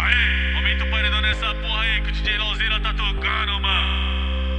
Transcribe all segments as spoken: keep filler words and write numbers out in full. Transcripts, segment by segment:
Aê, aumenta o paredão nessa porra aí que o D J Lauzeira tá tocando, mano.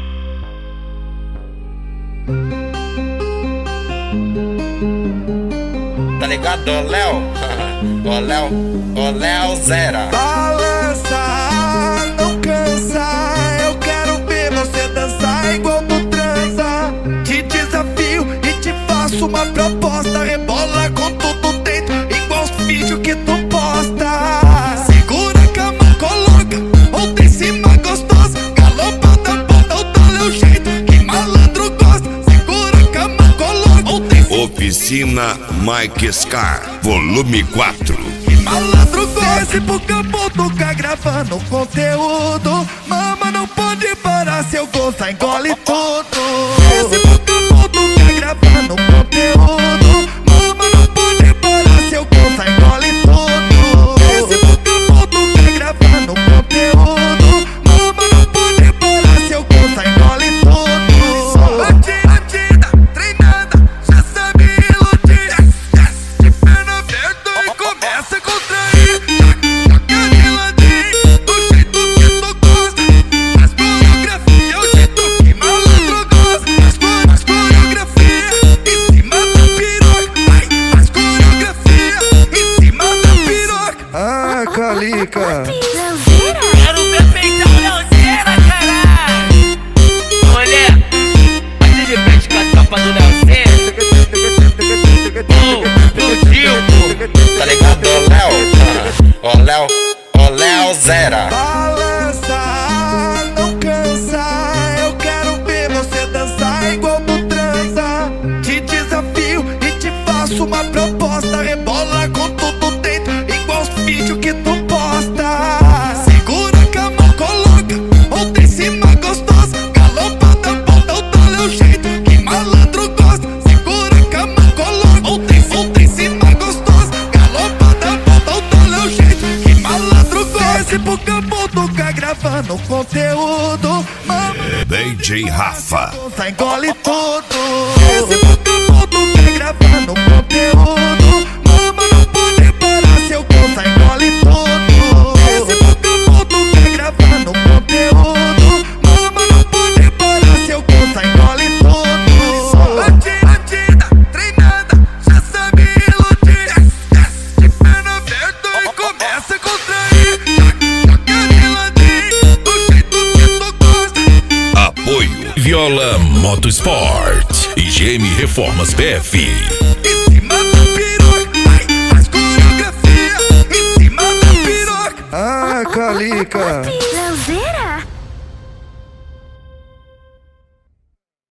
Tá ligado, ô Léo? Ô Léo, ô Léo Zera. Balança, não cansa. Eu quero ver você dançar igual tu transa. Te desafio e te faço uma proposta. Rebola com tudo dentro, igual os vídeos que tu posta. Segura a cama, coloca ou tem cima gostosa. Galopada, bota o dole é o jeito que malandro gosta. Segura a cama, coloca ou tem cima. Oficina Mike Scar, volume quatro. Malandro gosta pro campo tocar gravando conteúdo. Mama não pode parar, se eu gostar engole tudo. Esse pro campo tocar gravando conteúdo. Mama não pode parar, se eu gostar engole tudo. Esse pro campo tocar gravando conteúdo. Mama não pode parar, se eu gostar engole tudo. Bandida, treinada, já sabe iludir. De perna aberta e começa a contrair. Joga de ladinho, do jeito que tu gosta. As coreografia é o jeito que malandro gosta. As, as coreografia em cima da piroca. Ai, as coreografia em cima da piroca. Ah, Calica. Quero ver peitão Lauzeira, caralho. Mulher, bate de frente com a tropa do Lauzeira. Tá ligado, ô Léo? Ô Léo, ô Léo Zera. Balança, não cansa. Eu quero ver você dançar igual tu transa. Te desafio e te faço uma proposta. Rebola com tudo dentro, igual os vídeos que tu posta. Segura a cama, coloca ou tem cima gostosa. Galopada, bota o dole é o jeito que malandro gosta. Segura a cama, coloca ou tem, ou tem cima gostosa. Galopada, bota o dole é o jeito que malandro gosta. Esse pro campo tocar gravando conteúdo. Mama D J Rafa. tá engole tudo. Esse pro campo tocar gravando conteúdo. Mama não pode parar, se eu gostar engole tudo. Esse pro campo tocar gravando conteúdo. Mama não pode parar, se eu gostar engole tudo. Bandida, treinada, já sabe iludir. De perna aberta e começa a contrair. Joga de ladinho, do jeito que tu gosta. Apoio Viola Motorsport e G M Reformas P F. Em cima da piroca, ai, as coreografia em cima da piroca. Ah, Calica. Lauzeira.